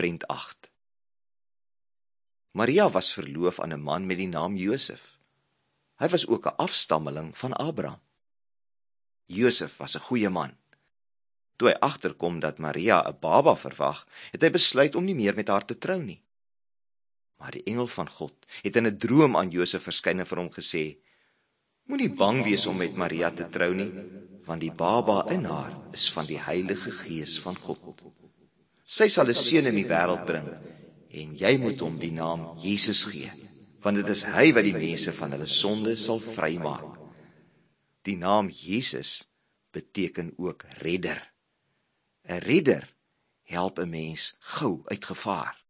prent 8. Maria was verloof aan 'n man met die naam Josef. Hy was ook 'n afstammeling van Abraham. Josef was 'n goeie man. Toe hy agterkom dat Maria 'n baba verwag, het hy besluit om nie meer met haar te trou nie. Maar die engel van God het in 'n droom aan Josef verskyn en vir hom gesê: Moenie bang wees om met Maria te trou nie, want die baba in haar is van die Heilige Gees van God. Sy sal 'n seun in die wêreld bring, en jy moet hom die naam Jesus gee, want dit is hy wat die mense van hulle sonde sal vrymaak. Die naam Jesus beteken ook redder. 'n Redder help 'n mens gou uit gevaar.